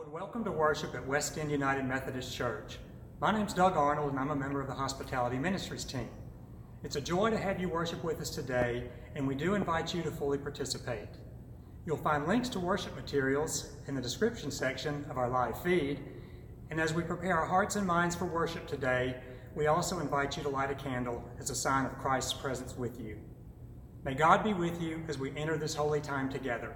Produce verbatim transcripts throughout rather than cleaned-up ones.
Hello and welcome to worship at West End United Methodist Church. My name's Doug Arnold and I'm a member of the Hospitality Ministries team. It's a joy to have you worship with us today, and we do invite you to fully participate. You'll find links to worship materials in the description section of our live feed, and as we prepare our hearts and minds for worship today, we also invite you to light a candle as a sign of Christ's presence with you. May God be with you as we enter this holy time together.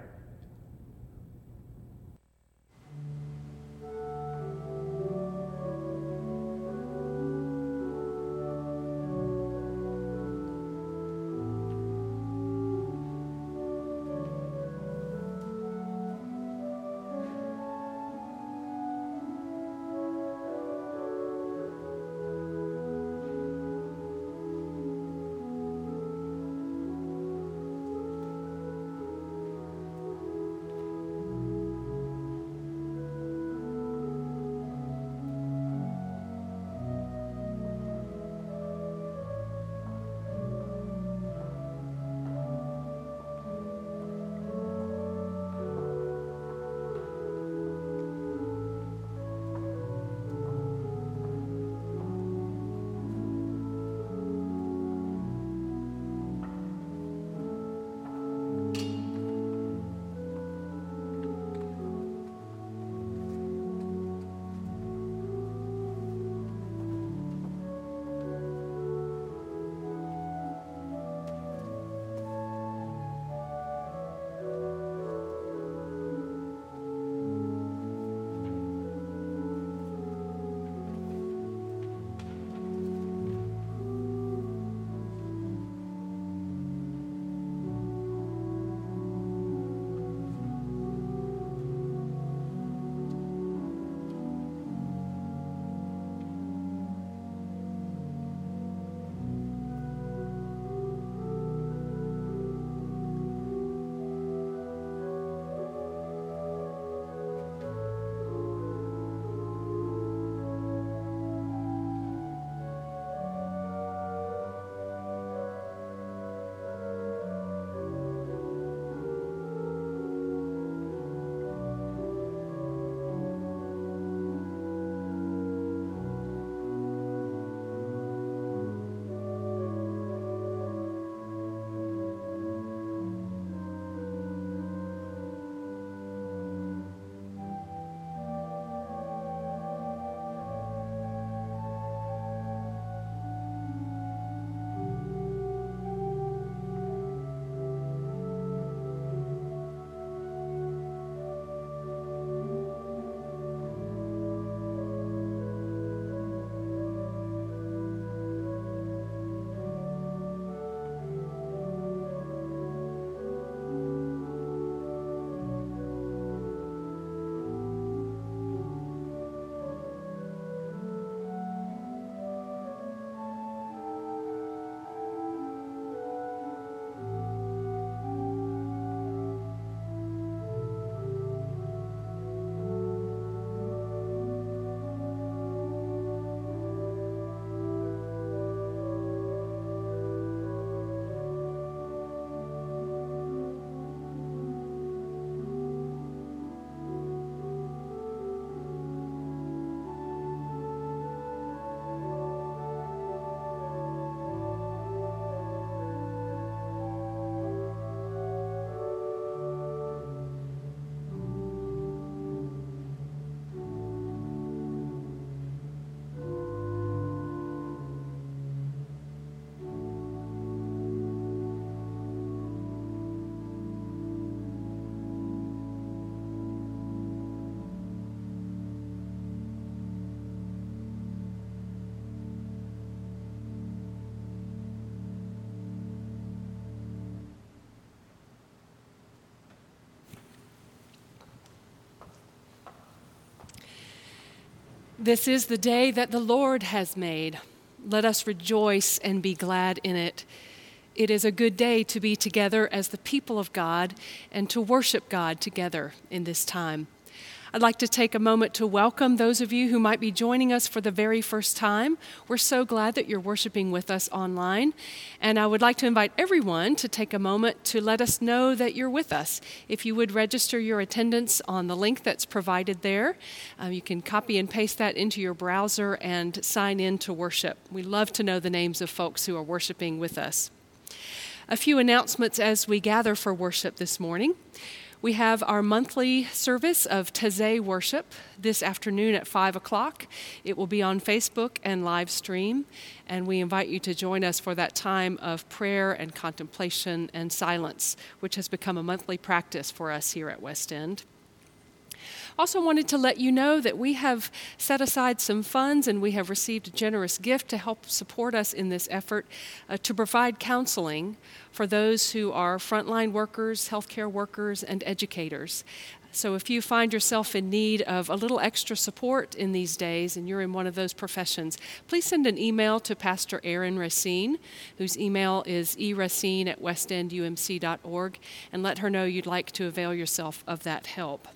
This is the day that the Lord has made. Let us rejoice and be glad in it. It is a good day to be together as the people of God and to worship God together in this time. I'd like to take a moment to welcome those of you who might be joining us for the very first time. We're so glad that you're worshiping with us online. And I would like to invite everyone to take a moment to let us know that you're with us. If you would register your attendance on the link that's provided there, um, you can copy and paste that into your browser and sign in to worship. We love to know the names of folks who are worshiping with us. A few announcements as we gather for worship this morning. We have our monthly service of Taizé worship this afternoon at five o'clock. It will be on Facebook and live stream, and we invite you to join us for that time of prayer and contemplation and silence, which has become a monthly practice for us here at West End. Also wanted to let you know that we have set aside some funds and we have received a generous gift to help support us in this effort uh, to provide counseling for those who are frontline workers, healthcare workers, and educators. So if you find yourself in need of a little extra support in these days and you're in one of those professions, please send an email to Pastor Aaron Racine, whose email is e racine at west end u m c dot org, and let her know you'd like to avail yourself of that help.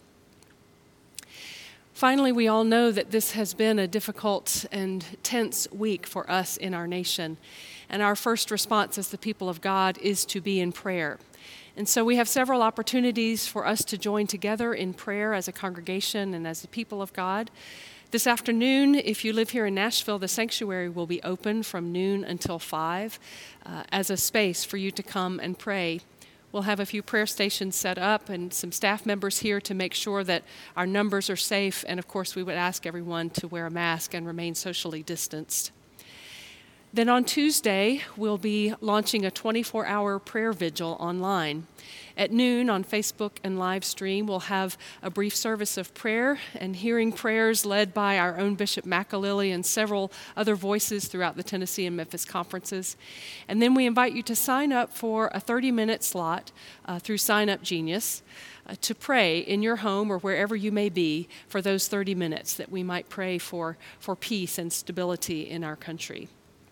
Finally, we all know that this has been a difficult and tense week for us in our nation, and our first response as the people of God is to be in prayer. And so we have several opportunities for us to join together in prayer as a congregation and as the people of God. This afternoon, if you live here in Nashville, the sanctuary will be open from noon until five uh, as a space for you to come and pray. We'll have a few prayer stations set up and some staff members here to make sure that our numbers are safe. And of course, we would ask everyone to wear a mask and remain socially distanced. Then on Tuesday, we'll be launching a twenty-four hour prayer vigil online. At noon on Facebook and live stream, we'll have a brief service of prayer and hearing prayers led by our own Bishop McAlilly and several other voices throughout the Tennessee and Memphis conferences. And then we invite you to sign up for a thirty minute slot uh, through Sign Up Genius uh, to pray in your home or wherever you may be for those thirty minutes that we might pray for, for peace and stability in our country.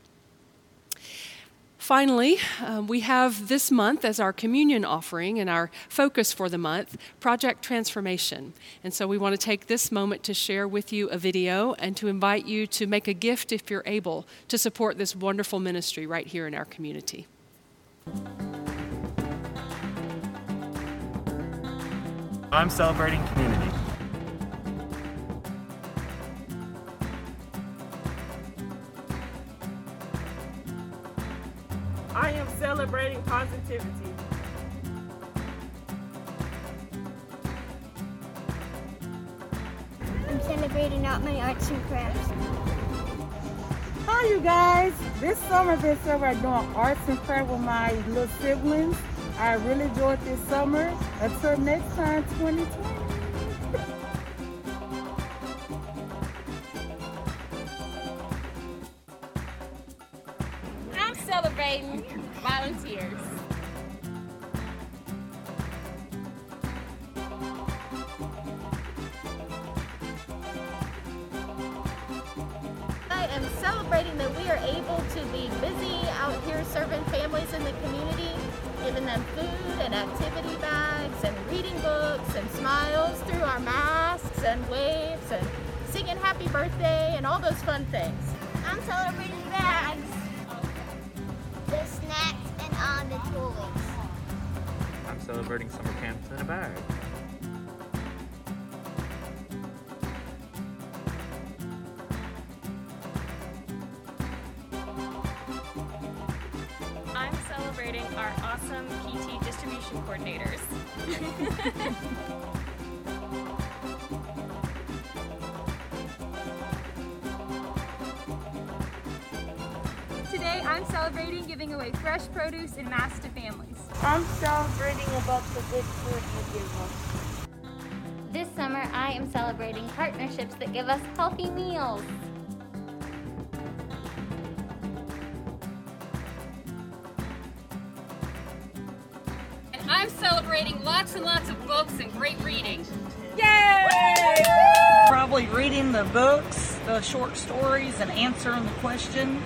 Finally, um, we have this month as our communion offering and our focus for the month, Project Transformation. And so we want to take this moment to share with you a video and to invite you to make a gift if you're able to support this wonderful ministry right here in our community. I'm celebrating community. I am celebrating positivity. I'm celebrating out my arts and crafts. Hi, you guys. This summer I've been celebrating doing arts and crafts with my little siblings. I really enjoyed this summer. Until next time, twenty twenty. I'm celebrating volunteers. I am celebrating that we are able to be busy out here serving families in the community, giving them food and activity bags and reading books and smiles through our masks and waves and singing happy birthday and all those fun things. I'm celebrating bags, the snacks, and all the toys. I'm celebrating summer camps in a bag. I'm celebrating our awesome P T distribution coordinators. Today I'm celebrating giving away fresh produce and masks to families. I'm celebrating about the good food you give us. This summer, I am celebrating partnerships that give us healthy meals. And I'm celebrating lots and lots of books and great reading. Yay! Probably reading the books, the short stories, and answering the questions.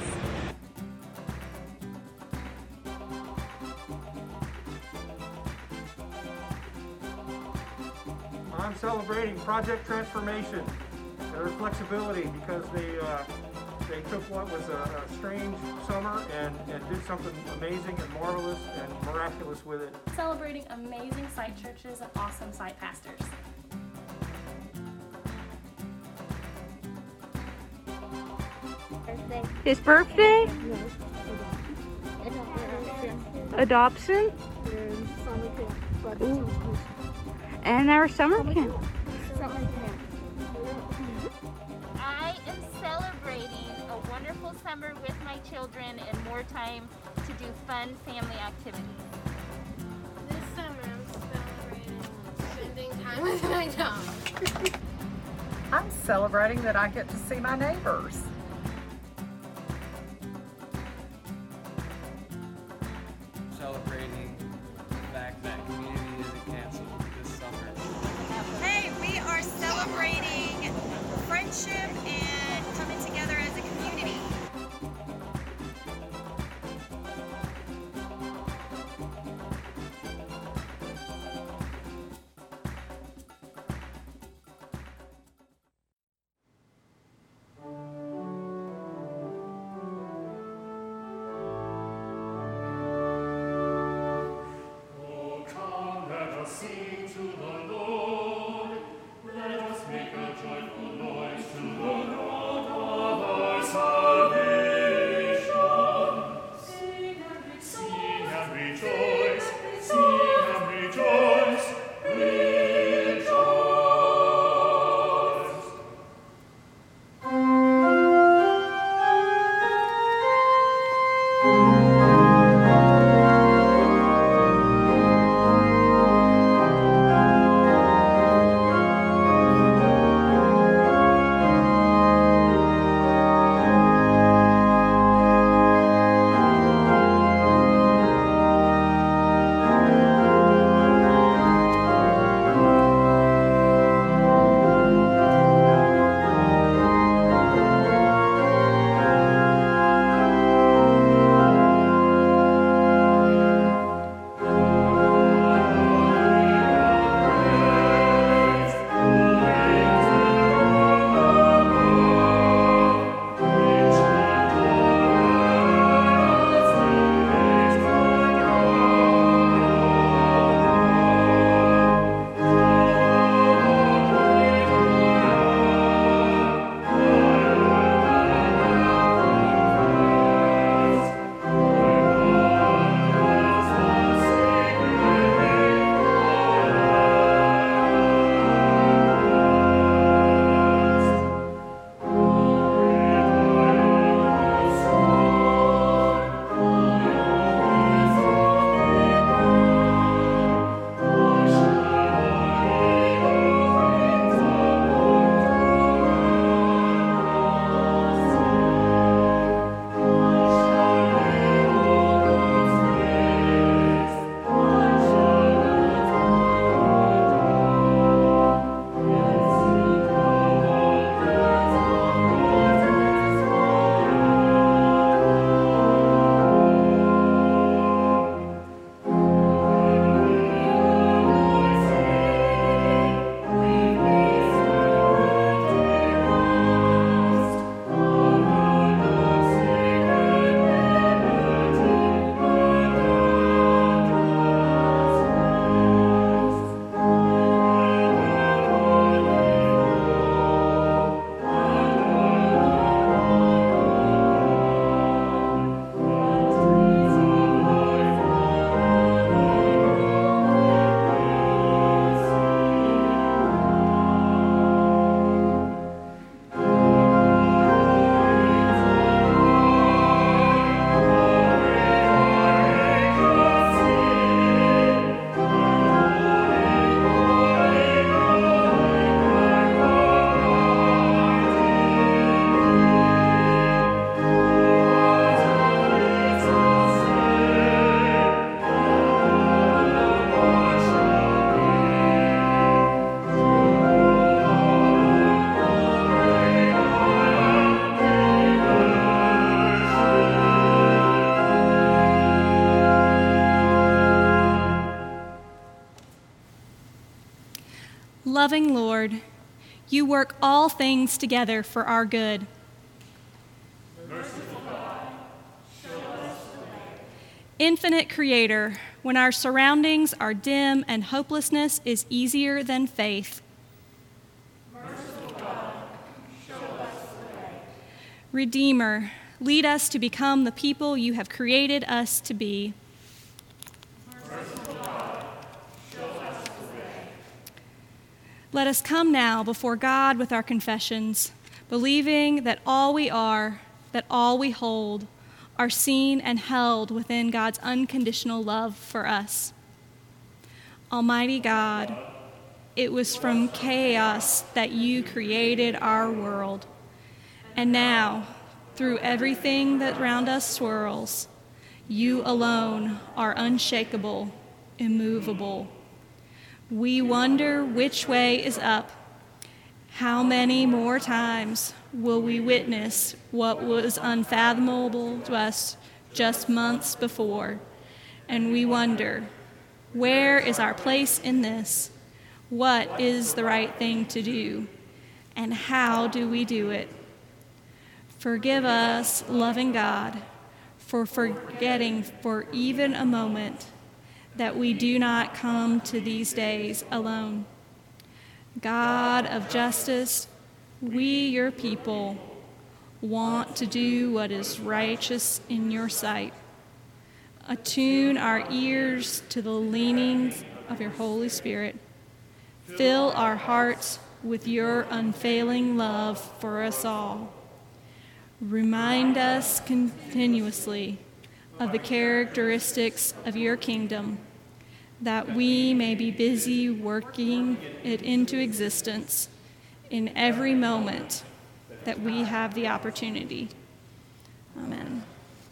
I'm celebrating celebrating Project Transformation, their flexibility, because they uh, they took what was a, a strange summer and, and did something amazing and marvelous and miraculous with it. Celebrating amazing site churches and awesome site pastors. His birthday? Adoption? Ooh. And our summer camp. I am celebrating a wonderful summer with my children and more time to do fun family activities. This summer I'm celebrating spending time with my dog. I'm celebrating that I get to see my neighbors. Celebrating the fact that community isn't canceled this summer. Hey, we are celebrating friendship and coming together as a community. loving Lord, you work all things together for our good. Merciful God, show us the way. Infinite Creator, when our surroundings are dim and hopelessness is easier than faith. Merciful God, show us the way. Redeemer, lead us to become the people you have created us to be. Merciful God, show us the way. Let us come now before God with our confessions, believing that all we are, that all we hold, are seen and held within God's unconditional love for us. Almighty God, it was from chaos that you created our world. And now, through everything that around us swirls, you alone are unshakable, immovable. We wonder which way is up. How many more times will we witness what was unfathomable to us just months before? And we wonder, where is our place in this? What is the right thing to do? And how do we do it? Forgive us, loving God, for forgetting for even a moment that we do not come to these days alone. God of justice, we, your people, want to do what is righteous in your sight. Attune our ears to the leanings of your Holy Spirit. Fill our hearts with your unfailing love for us all. Remind us continuously of the characteristics of your kingdom, that we may be busy working it into existence in every moment that we have the opportunity. Amen.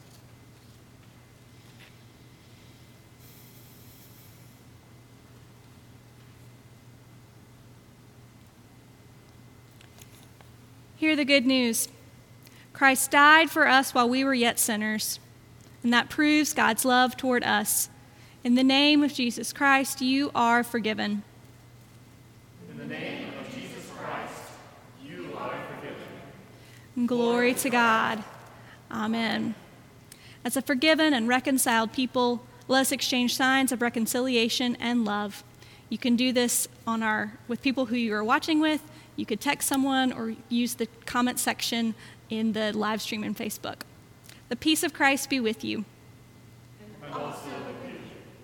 Hear the good news. Christ died for us while we were yet sinners, and that proves God's love toward us. In the name of Jesus Christ, you are forgiven. In the name of Jesus Christ, you are forgiven. Glory to God. Amen. As a forgiven and reconciled people, let us exchange signs of reconciliation and love. You can do this on our with people who you are watching with. You could text someone or use the comment section in the live stream on Facebook. The peace of Christ be with you. And also with you.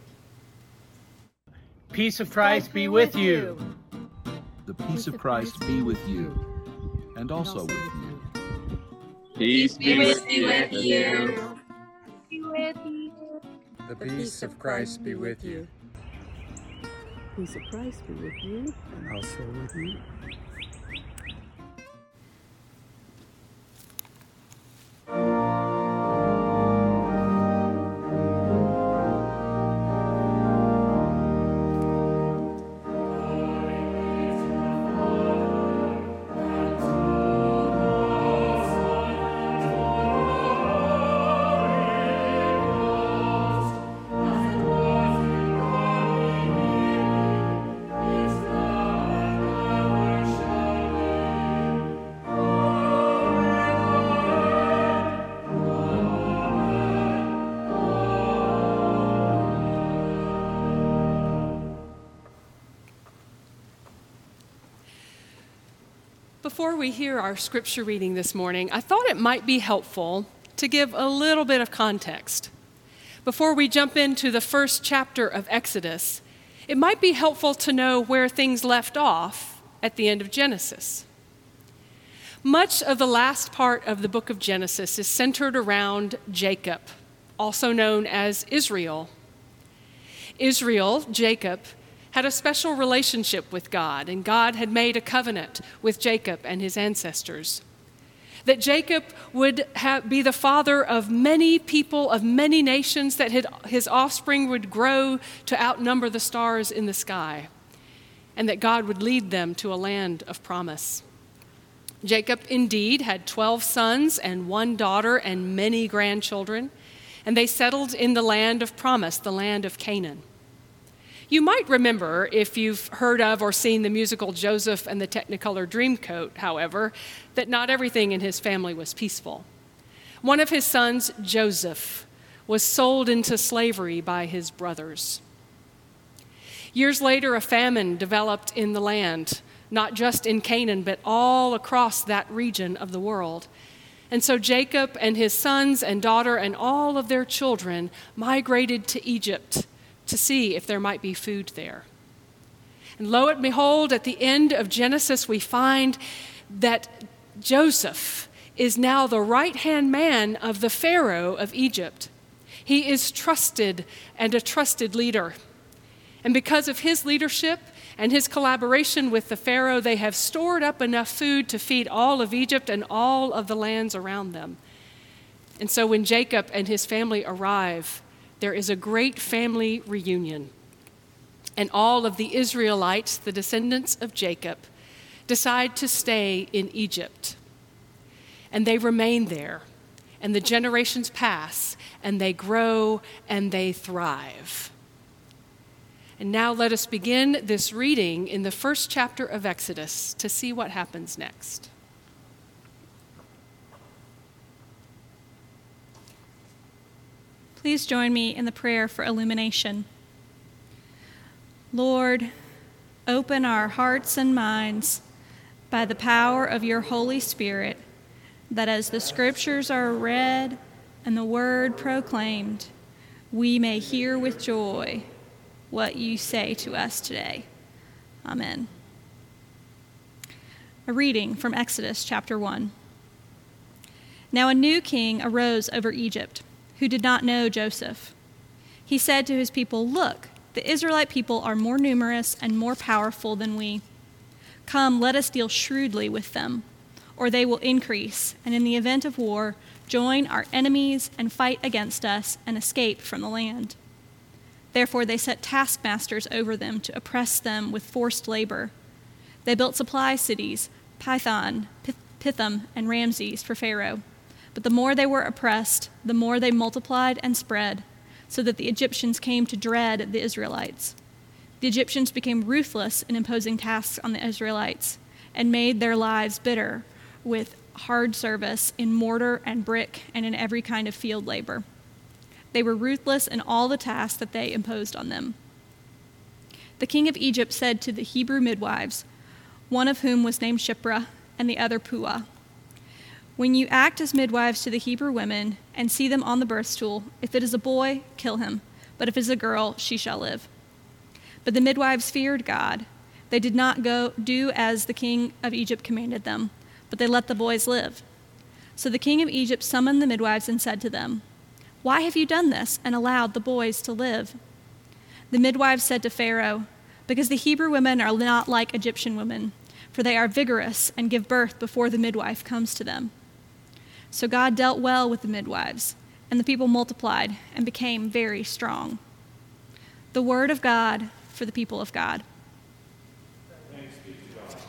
Peace of Christ be with you. The peace of Christ be with you, and also with you. Peace be with you. The peace of Christ be with you. Peace of Christ be with you, and also with you. Before we hear our scripture reading this morning, I thought it might be helpful to give a little bit of context. Before we jump into the first chapter of Exodus, it might be helpful to know where things left off at the end of Genesis. Much of the last part of the book of Genesis is centered around Jacob, also known as Israel. Israel, Jacob, had a special relationship with God, and God had made a covenant with Jacob and his ancestors, that Jacob would have, be the father of many people, of many nations, that his offspring would grow to outnumber the stars in the sky, and that God would lead them to a land of promise. Jacob indeed had twelve sons and one daughter and many grandchildren, and they settled in the land of promise, the land of Canaan. You might remember, if you've heard of or seen the musical Joseph and the Technicolor Dreamcoat, however, that not everything in his family was peaceful. One of his sons, Joseph, was sold into slavery by his brothers. Years later, a famine developed in the land, not just in Canaan, but all across that region of the world. And so Jacob and his sons and daughter and all of their children migrated to Egypt to see if there might be food there. And lo and behold, at the end of Genesis, we find that Joseph is now the right-hand man of the Pharaoh of Egypt. He is trusted and a trusted leader. And because of his leadership and his collaboration with the Pharaoh, they have stored up enough food to feed all of Egypt and all of the lands around them. And so when Jacob and his family arrive, there is a great family reunion. And all of the Israelites, the descendants of Jacob, decide to stay in Egypt. And they remain there. And the generations pass, and they grow, and they thrive. And now let us begin this reading in the first chapter of Exodus to see what happens next. Please join me in the prayer for illumination. Lord, open our hearts and minds by the power of your Holy Spirit, that as the scriptures are read and the word proclaimed, we may hear with joy what you say to us today. Amen. A reading from Exodus chapter one. Now a new king arose over Egypt, who did not know Joseph. He said to his people, "Look, the Israelite people are more numerous and more powerful than we. Come, let us deal shrewdly with them, or they will increase, and in the event of war, join our enemies and fight against us and escape from the land." Therefore they set taskmasters over them to oppress them with forced labor. They built supply cities, Pithom, Pithom, and Ramses for Pharaoh. But the more they were oppressed, the more they multiplied and spread, so that the Egyptians came to dread the Israelites. The Egyptians became ruthless in imposing tasks on the Israelites and made their lives bitter with hard service in mortar and brick and in every kind of field labor. They were ruthless in all the tasks that they imposed on them. The king of Egypt said to the Hebrew midwives, one of whom was named Shiphrah and the other Puah, "When you act as midwives to the Hebrew women and see them on the birth stool, if it is a boy, kill him, but if it is a girl, she shall live." But the midwives feared God. They did not go do as the king of Egypt commanded them, but they let the boys live. So the king of Egypt summoned the midwives and said to them, "Why have you done this and allowed the boys to live?" The midwives said to Pharaoh, "Because the Hebrew women are not like Egyptian women, for they are vigorous and give birth before the midwife comes to them." So God dealt well with the midwives, and the people multiplied and became very strong. The word of God for the people of God. Thanks be to God.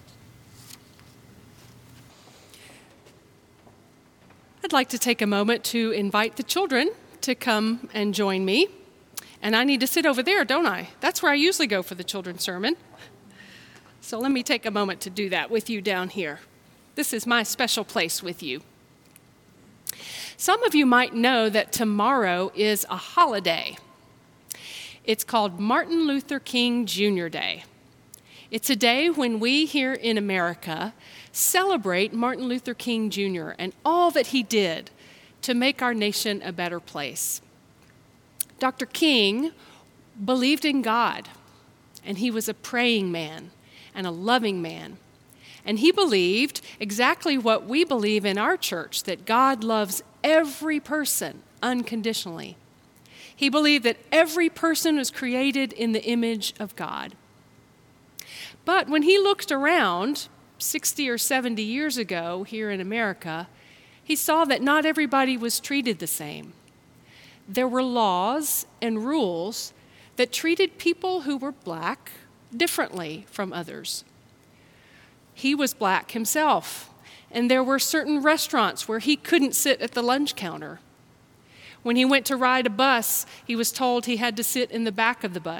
I'd like to take a moment to invite the children to come and join me. And I need to sit over there, don't I? That's where I usually go for the children's sermon. So let me take a moment to do that with you down here. This is my special place with you. Some of you might know that tomorrow is a holiday. It's called Martin Luther King Junior Day. It's a day when we here in America celebrate Martin Luther King Junior and all that he did to make our nation a better place. Doctor King believed in God, and he was a praying man and a loving man. And he believed exactly what we believe in our church, that God loves every person unconditionally. He believed that every person was created in the image of God. But when he looked around sixty or seventy years ago here in America, he saw that not everybody was treated the same. There were laws and rules that treated people who were black differently from others. He was black himself, and there were certain restaurants where he couldn't sit at the lunch counter. When he went to ride a bus, he was told he had to sit in the back of the bus.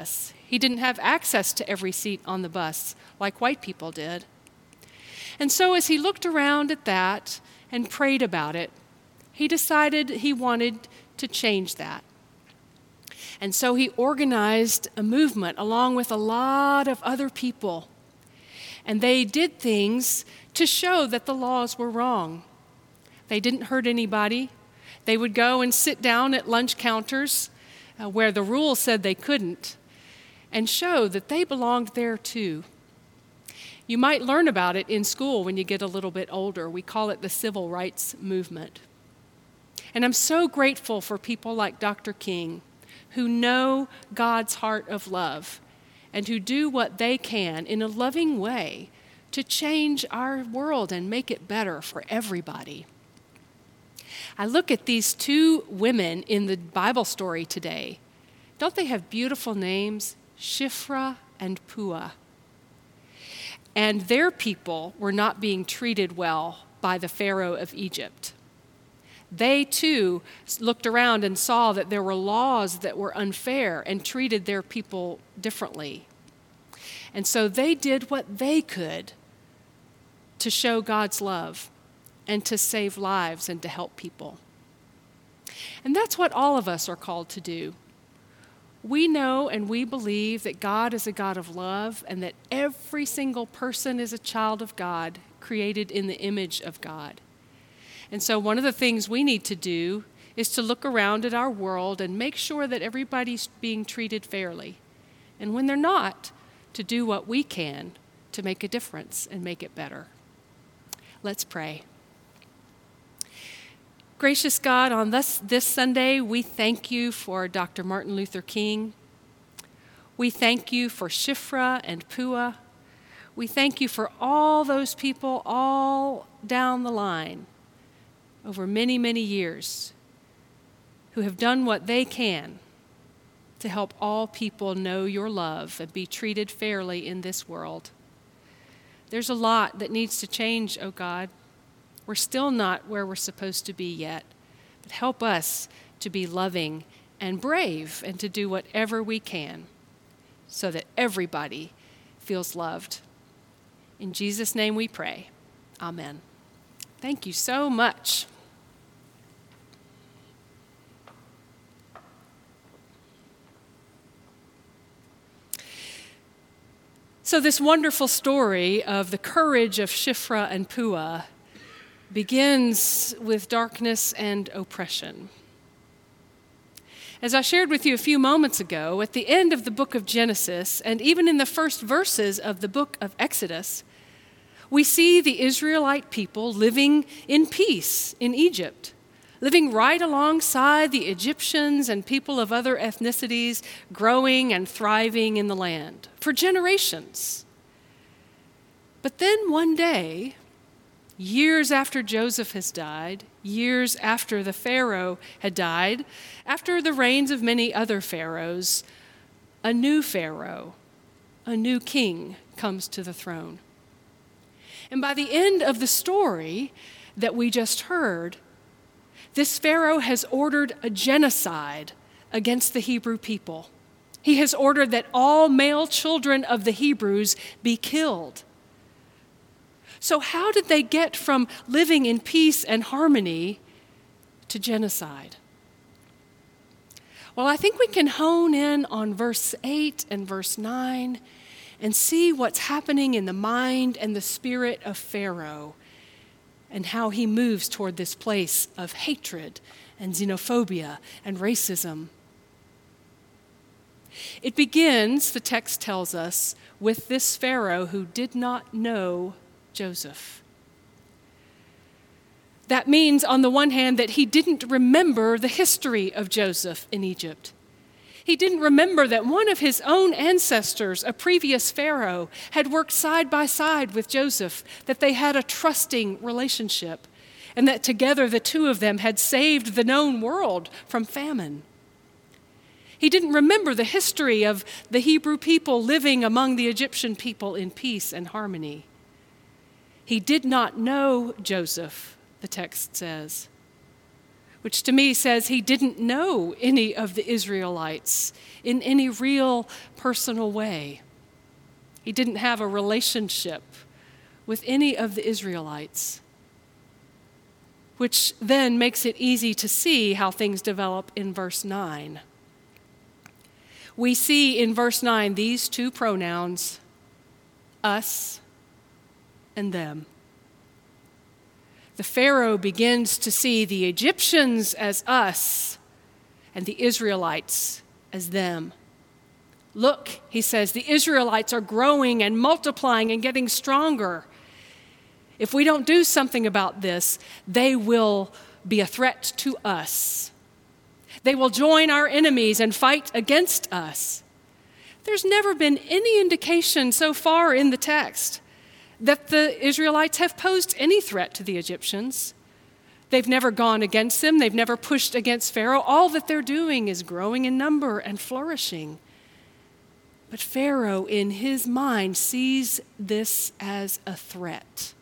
He didn't have access to every seat on the bus like white people did. And so as he looked around at that and prayed about it, he decided he wanted to change that. And so he organized a movement along with a lot of other people. And they did things to show that the laws were wrong. They didn't hurt anybody. They would go and sit down at lunch counters uh, where the rules said they couldn't and show that they belonged there too. You might learn about it in school when you get a little bit older. We call it the civil rights movement. And I'm so grateful for people like Doctor King who know God's heart of love and who do what they can in a loving way to change our world and make it better for everybody. I look at these two women in the Bible story today. Don't they have beautiful names? Shiphrah and Puah. And their people were not being treated well by the Pharaoh of Egypt. They too looked around and saw that there were laws that were unfair and treated their people differently. And so they did what they could to show God's love and to save lives and to help people. And that's what all of us are called to do. We know and we believe that God is a God of love and that every single person is a child of God, created in the image of God. And so one of the things we need to do is to look around at our world and make sure that everybody's being treated fairly. And when they're not, to do what we can to make a difference and make it better. Let's pray. Gracious God, on this, this Sunday, we thank you for Doctor Martin Luther King. We thank you for Shiphrah and Puah. We thank you for all those people all down the line over many, many years who have done what they can to help all people know your love and be treated fairly in this world. There's a lot that needs to change, oh God. We're still not where we're supposed to be yet, but help us to be loving and brave and to do whatever we can so that everybody feels loved. In Jesus' name we pray. Amen. Thank you so much. So this wonderful story of the courage of Shiphrah and Puah begins with darkness and oppression. As I shared with you a few moments ago, at the end of the book of Genesis, and even in the first verses of the book of Exodus, we see the Israelite people living in peace in Egypt, living right alongside the Egyptians and people of other ethnicities, growing and thriving in the land for generations. But then one day, years after Joseph has died, years after the Pharaoh had died, after the reigns of many other pharaohs, a new Pharaoh, a new king comes to the throne. And by the end of the story that we just heard, this Pharaoh has ordered a genocide against the Hebrew people. He has ordered that all male children of the Hebrews be killed. So how did they get from living in peace and harmony to genocide? Well, I think we can hone in on verse eight and verse nine and see what's happening in the mind and the spirit of Pharaoh and how he moves toward this place of hatred and xenophobia and racism. It begins, the text tells us, with this Pharaoh who did not know Joseph. That means, on the one hand, that he didn't remember the history of Joseph in Egypt. He didn't remember that one of his own ancestors, a previous Pharaoh, had worked side by side with Joseph, that they had a trusting relationship, and that together the two of them had saved the known world from famine. He didn't remember the history of the Hebrew people living among the Egyptian people in peace and harmony. He did not know Joseph, the text says. which to me says he didn't know any of the Israelites in any real personal way. He didn't have a relationship with any of the Israelites, which then makes it easy to see how things develop in verse nine. We see in verse nine these two pronouns, us and them. The Pharaoh begins to see the Egyptians as us and the Israelites as them. Look, he says, the Israelites are growing and multiplying and getting stronger. If we don't do something about this, they will be a threat to us. They will join our enemies and fight against us. There's never been any indication so far in the text that the Israelites have posed any threat to the Egyptians. They've never gone against them. They've never pushed against Pharaoh. All that they're doing is growing in number and flourishing. But Pharaoh, in his mind, sees this as a threat.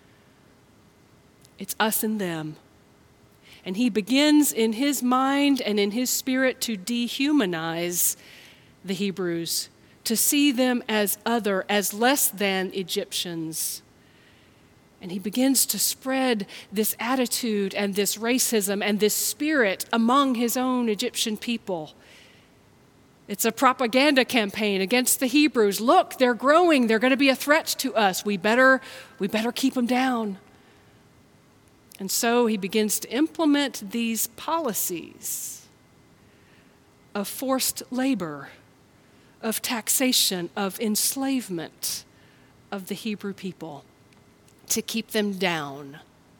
It's us and them. And he begins in his mind and in his spirit to dehumanize the Hebrews, to see them as other, as less than Egyptians. And he begins to spread this attitude and this racism and this spirit among his own Egyptian people. It's a propaganda campaign against the Hebrews. Look, they're growing. They're going to be a threat to us. We better, we better keep them down. And so he begins to implement these policies of forced labor, of taxation, of enslavement of the Hebrew people to keep them down.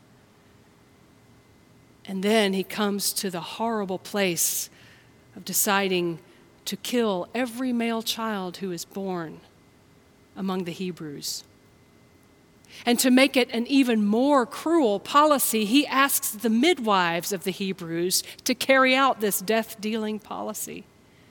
And then he comes to the horrible place of deciding to kill every male child who is born among the Hebrews. And to make it an even more cruel policy, he asks the midwives of the Hebrews to carry out this death-dealing policy.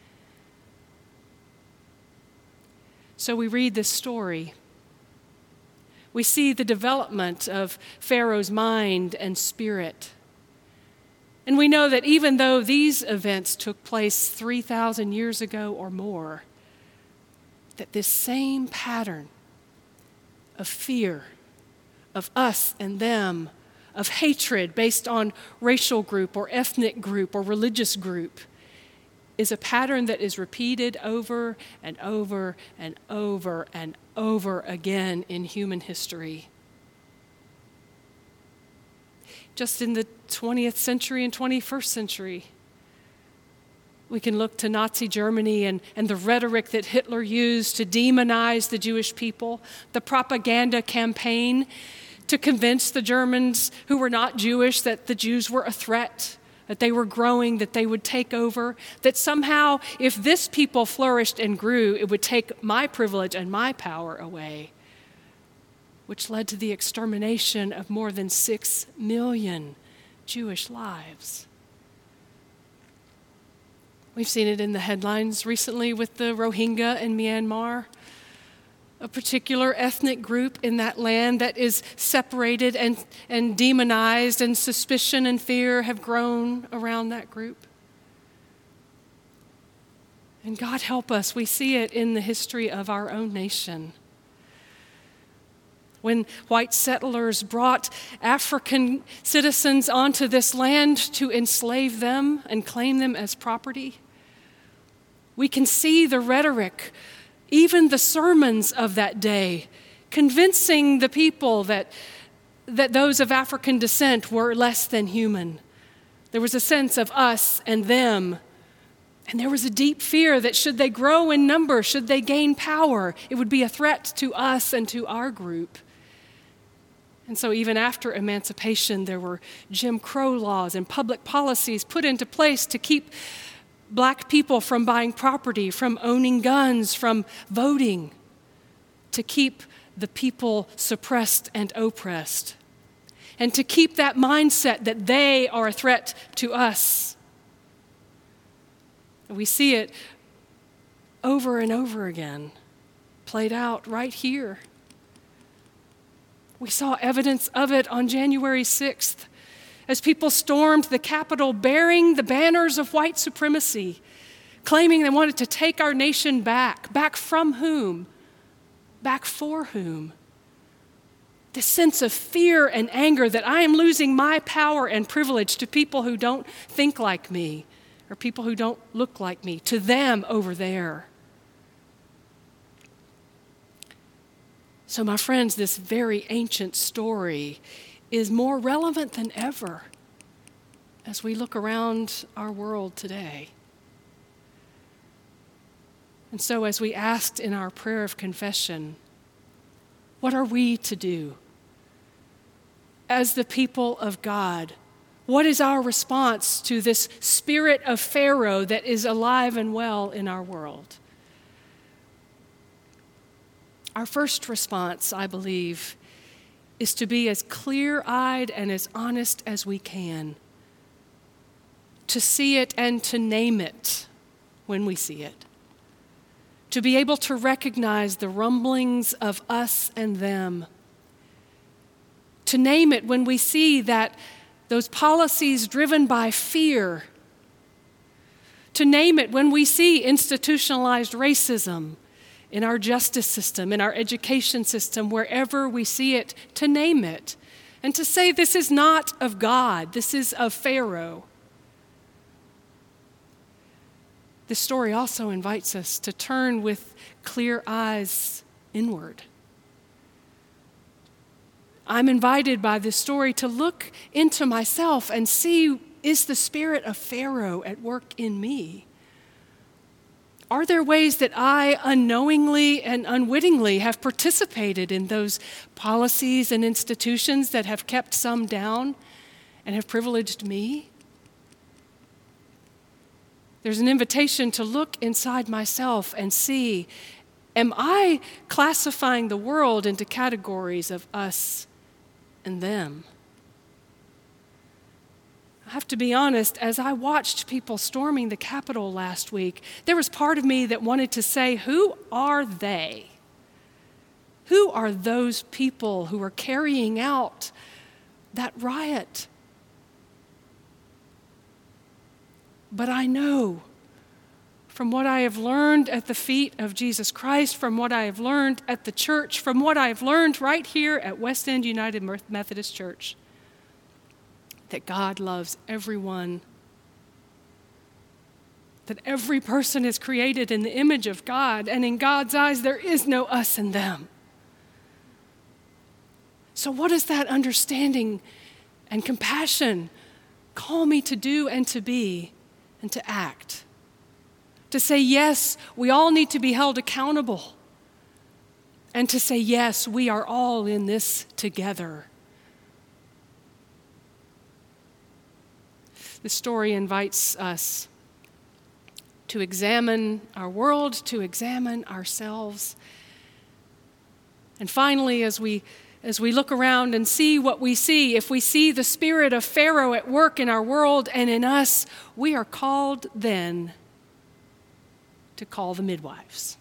So we read this story. We see the development of Pharaoh's mind and spirit. And we know that even though these events took place three thousand years ago or more, that this same pattern of fear, of us and them, of hatred based on racial group or ethnic group or religious group, is a pattern that is repeated over and over and over and over again in human history. Just in the twentieth century and twenty-first century, we can look to Nazi Germany and, and the rhetoric that Hitler used to demonize the Jewish people, the propaganda campaign to convince the Germans who were not Jewish that the Jews were a threat, that they were growing, that they would take over, that somehow if this people flourished and grew, it would take my privilege and my power away, which led to the extermination of more than six million Jewish lives. We've seen it in the headlines recently with the Rohingya in Myanmar, a particular ethnic group in that land that is separated and, and demonized, and suspicion and fear have grown around that group. And God help us, we see it in the history of our own nation. When white settlers brought African citizens onto this land to enslave them and claim them as property, we can see the rhetoric, even the sermons of that day, convincing the people that, that those of African descent were less than human. There was a sense of us and them. And there was a deep fear that should they grow in number, should they gain power, it would be a threat to us and to our group. And so even after emancipation, there were Jim Crow laws and public policies put into place to keep Black people from buying property, from owning guns, from voting, to keep the people suppressed and oppressed, and to keep that mindset that they are a threat to us. We see it over and over again, played out right here. We saw evidence of it on January sixth as people stormed the Capitol bearing the banners of white supremacy, claiming they wanted to take our nation back. Back from whom? Back for whom? This sense of fear and anger that I am losing my power and privilege to people who don't think like me or people who don't look like me, to them over there. So, my friends, this very ancient story is more relevant than ever as we look around our world today. And so, as we asked in our prayer of confession, what are we to do? As the people of God, what is our response to this spirit of Pharaoh that is alive and well in our world? Our first response, I believe, is to be as clear-eyed and as honest as we can, to see it and to name it when we see it, to be able to recognize the rumblings of us and them, to name it when we see that those policies driven by fear, to name it when we see institutionalized racism in our justice system, in our education system, wherever we see it, to name it, and to say this is not of God, this is of Pharaoh. This story also invites us to turn with clear eyes inward. I'm invited by this story to look into myself and see, is the spirit of Pharaoh at work in me? Are there ways that I unknowingly and unwittingly have participated in those policies and institutions that have kept some down and have privileged me? There's an invitation to look inside myself and see, am I classifying the world into categories of us and them? I have to be honest, as I watched people storming the Capitol last week, there was part of me that wanted to say, who are they? Who are those people who are carrying out that riot? But I know from what I have learned at the feet of Jesus Christ, from what I have learned at the church, from what I have learned right here at West End United Methodist Church, that God loves everyone, that every person is created in the image of God, and in God's eyes there is no us and them. So what does that understanding and compassion call me to do and to be and to act? To say, yes, we all need to be held accountable. And to say, yes, we are all in this together. The story invites us to examine our world, to examine ourselves. And finally, as we as we look around and see what we see, if we see the spirit of Pharaoh at work in our world and in us, we are called then to call the midwives,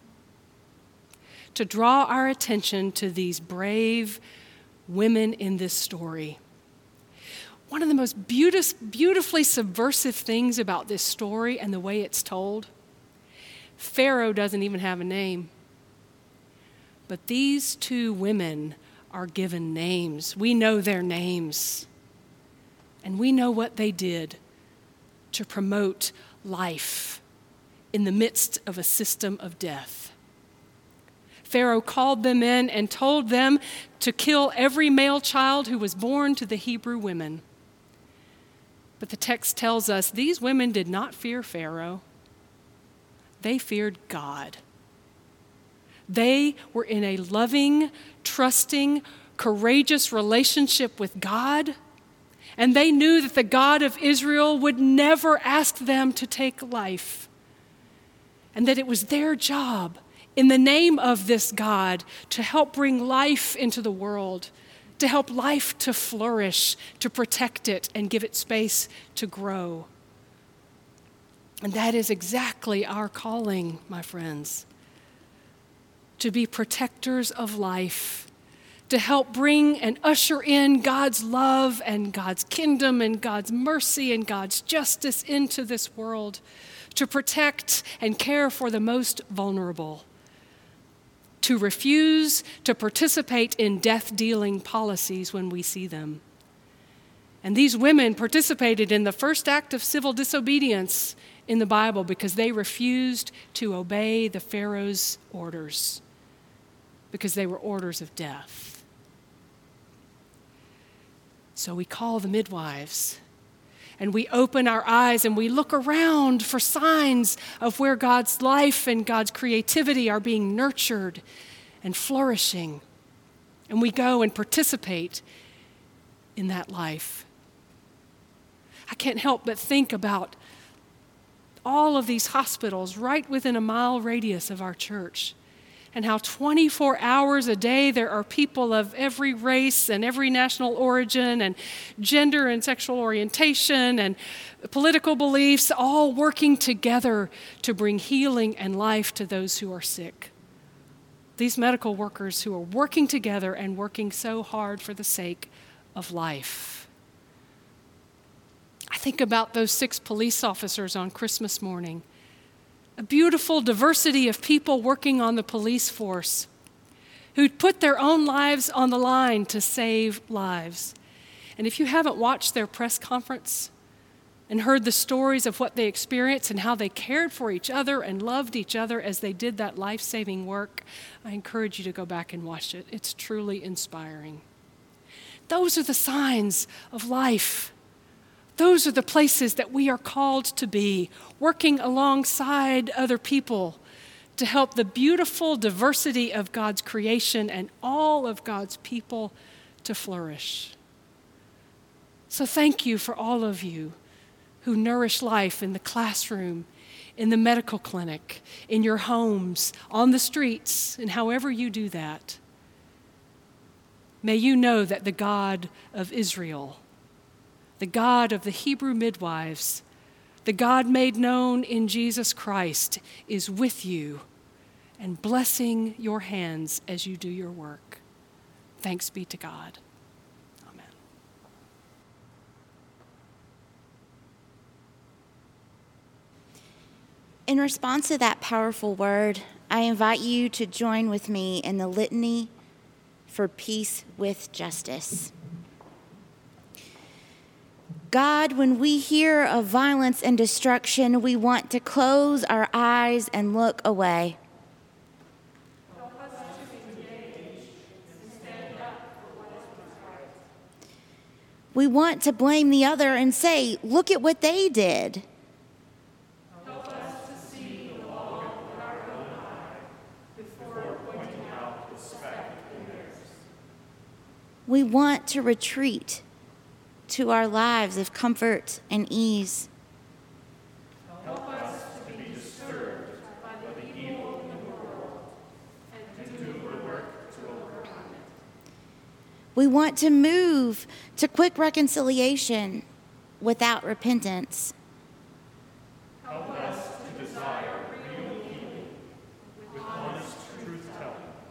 to draw our attention to these brave women in this story. One of the most beautif- beautifully subversive things about this story and the way it's told, Pharaoh doesn't even have a name. But these two women are given names. We know their names. And we know what they did to promote life in the midst of a system of death. Pharaoh called them in and told them to kill every male child who was born to the Hebrew women. But the text tells us these women did not fear Pharaoh. They feared God. They were in a loving, trusting, courageous relationship with God, and they knew that the God of Israel would never ask them to take life, and that it was their job, in the name of this God, to help bring life into the world, to help life to flourish, to protect it, and give it space to grow. And that is exactly our calling, my friends. To be protectors of life, to help bring and usher in God's love and God's kingdom and God's mercy and God's justice into this world, to protect and care for the most vulnerable, to refuse to participate in death-dealing policies when we see them. And these women participated in the first act of civil disobedience in the Bible because they refused to obey the Pharaoh's orders, because they were orders of death. So we call the midwives, and we open our eyes and we look around for signs of where God's life and God's creativity are being nurtured and flourishing. And we go and participate in that life. I can't help but think about all of these hospitals right within a mile radius of our church, and how twenty-four hours a day there are people of every race and every national origin and gender and sexual orientation and political beliefs all working together to bring healing and life to those who are sick. These medical workers who are working together and working so hard for the sake of life. I think about those six police officers on Christmas morning. A beautiful diversity of people working on the police force who put their own lives on the line to save lives. And if you haven't watched their press conference and heard the stories of what they experienced and how they cared for each other and loved each other as they did that life-saving work, I encourage you to go back and watch it. It's truly inspiring. Those are the signs of life. Those are the places that we are called to be, working alongside other people to help the beautiful diversity of God's creation and all of God's people to flourish. So thank you for all of you who nourish life in the classroom, in the medical clinic, in your homes, on the streets, and however you do that. May you know that the God of Israel, the God of the Hebrew midwives, the God made known in Jesus Christ, is with you and blessing your hands as you do your work. Thanks be to God. Amen. In response to that powerful word, I invite you to join with me in the litany for peace with justice. God, when we hear of violence and destruction, we want to close our eyes and look away. Help us to engage and stand up for what is right. We want to blame the other and say, look at what they did. Help us to see the log in our own eye before pointing out the speck in theirs. We want to retreat to our lives of comfort and ease. Help us to be disturbed by the evil in the world and do the work to overcome it. We want to move to quick reconciliation without repentance. Help us to desire real healing with honest truth-telling.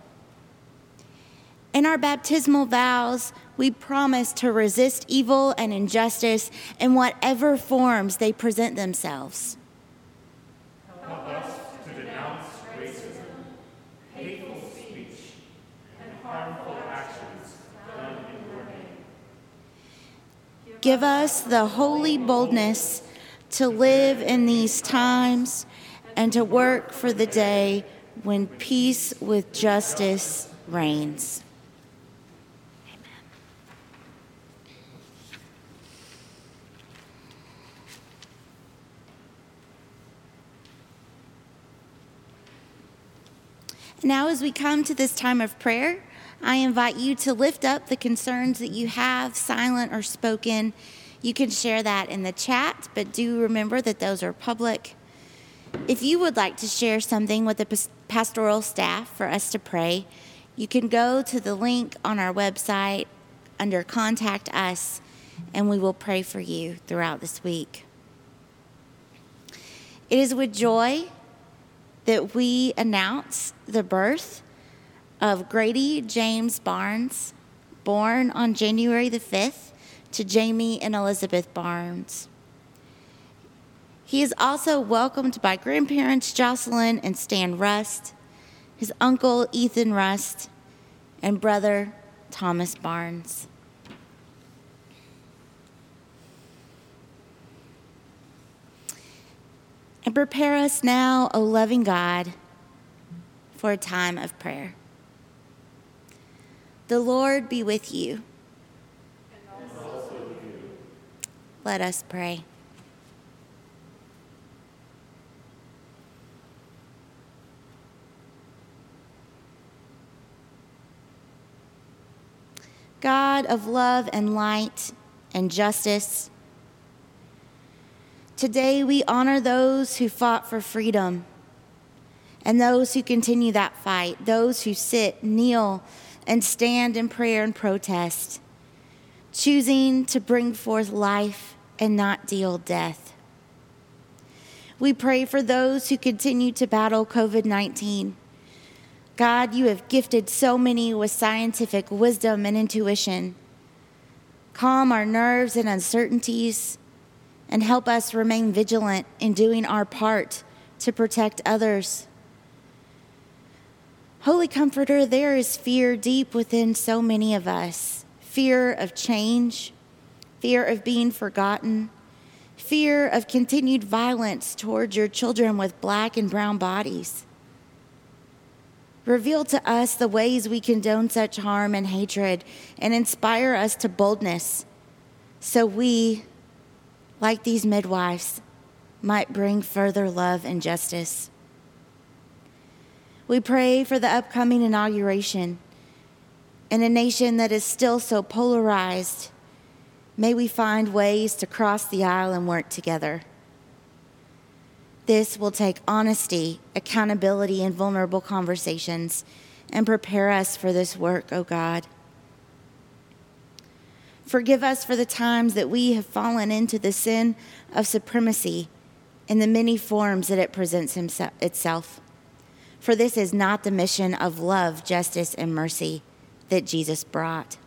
In our baptismal vows, we promise to resist evil and injustice in whatever forms they present themselves. Help us to denounce racism, hateful speech, and harmful actions done in your name. Give us the holy boldness to live in these times and to work for the day when peace with justice reigns. Now, as we come to this time of prayer, I invite you to lift up the concerns that you have, silent or spoken. You can share that in the chat, but do remember that those are public. If you would like to share something with the pastoral staff for us to pray, you can go to the link on our website under Contact Us, and we will pray for you throughout this week. It is with joy that we announce the birth of Grady James Barnes, born on January the fifth, to Jamie and Elizabeth Barnes. He is also welcomed by grandparents Jocelyn and Stan Rust, his uncle Ethan Rust, and brother Thomas Barnes. And prepare us now, O loving God, for a time of prayer. The Lord be with you. And also with you. Let us pray. God of love and light and justice, today we honor those who fought for freedom and those who continue that fight, those who sit, kneel, and stand in prayer and protest, choosing to bring forth life and not deal death. We pray for those who continue to battle covid nineteen. God, you have gifted so many with scientific wisdom and intuition. Calm our nerves and uncertainties and help us remain vigilant in doing our part to protect others. Holy Comforter, there is fear deep within so many of us. Fear of change, fear of being forgotten, fear of continued violence towards your children with black and brown bodies. Reveal to us the ways we condone such harm and hatred and inspire us to boldness so we, like these midwives, might bring further love and justice. We pray for the upcoming inauguration. In a nation that is still so polarized, may we find ways to cross the aisle and work together. This will take honesty, accountability, and vulnerable conversations and prepare us for this work, O God. Forgive us for the times that we have fallen into the sin of supremacy in the many forms that it presents itself. For this is not the mission of love, justice, and mercy that Jesus brought.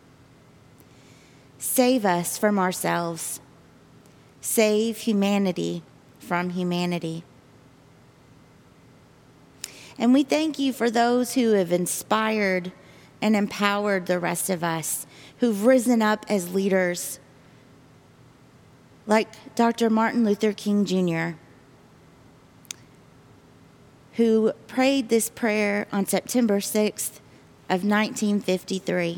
Save us from ourselves. Save humanity from humanity. And we thank you for those who have inspired and empowered the rest of us, who've risen up as leaders, like Doctor Martin Luther King Junior, who prayed this prayer on September sixth of nineteen fifty-three.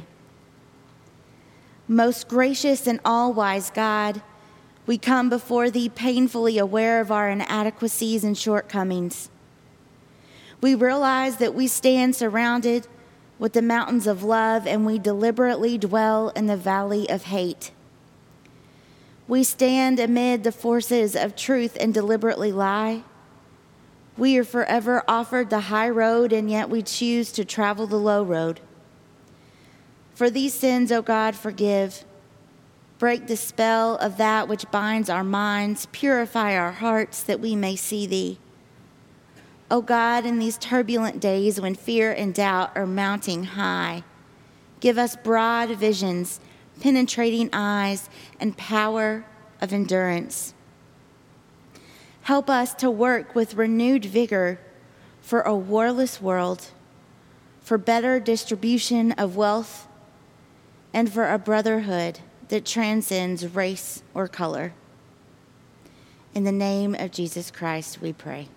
Most gracious and all-wise God, we come before thee painfully aware of our inadequacies and shortcomings. We realize that we stand surrounded with the mountains of love and we deliberately dwell in the valley of hate. We stand amid the forces of truth and deliberately lie. We are forever offered the high road and yet we choose to travel the low road. For these sins, O God, forgive. Break the spell of that which binds our minds. Purify our hearts that we may see thee. O God, in these turbulent days when fear and doubt are mounting high, give us broad visions, penetrating eyes, and power of endurance. Help us to work with renewed vigor for a warless world, for better distribution of wealth, and for a brotherhood that transcends race or color. In the name of Jesus Christ, we pray.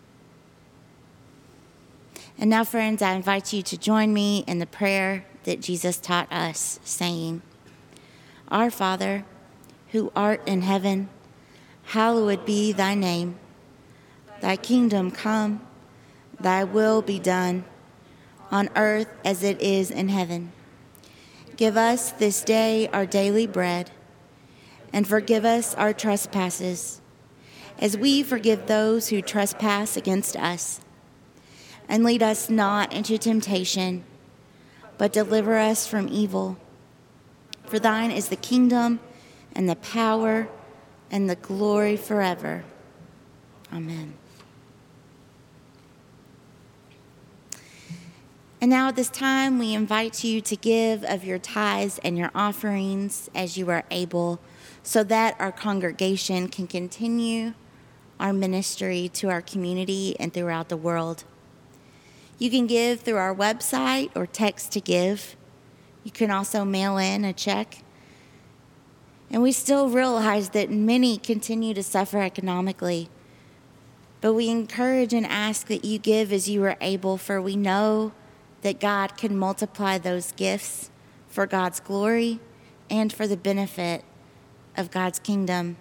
And now, friends, I invite you to join me in the prayer that Jesus taught us, saying, Our Father, who art in heaven, hallowed be thy name. Thy kingdom come, thy will be done, on earth as it is in heaven. Give us this day our daily bread, and forgive us our trespasses, as we forgive those who trespass against us. And lead us not into temptation, but deliver us from evil. For thine is the kingdom, and the power, and the glory forever. Amen. And now at this time, we invite you to give of your tithes and your offerings as you are able, so that our congregation can continue our ministry to our community and throughout the world. You can give through our website or text to give. You can also mail in a check. And we still realize that many continue to suffer economically. But we encourage and ask that you give as you are able, for we know that God can multiply those gifts for God's glory and for the benefit of God's kingdom.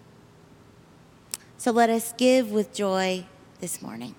So let us give with joy this morning.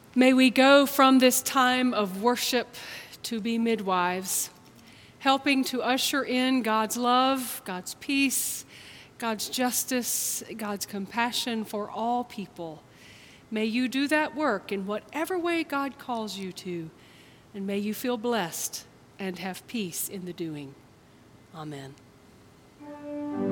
May we go from this time of worship to be midwives, helping to usher in God's love, God's peace, God's justice, God's compassion for all people. May you do that work in whatever way God calls you to, and may you feel blessed and have peace in the doing. Amen.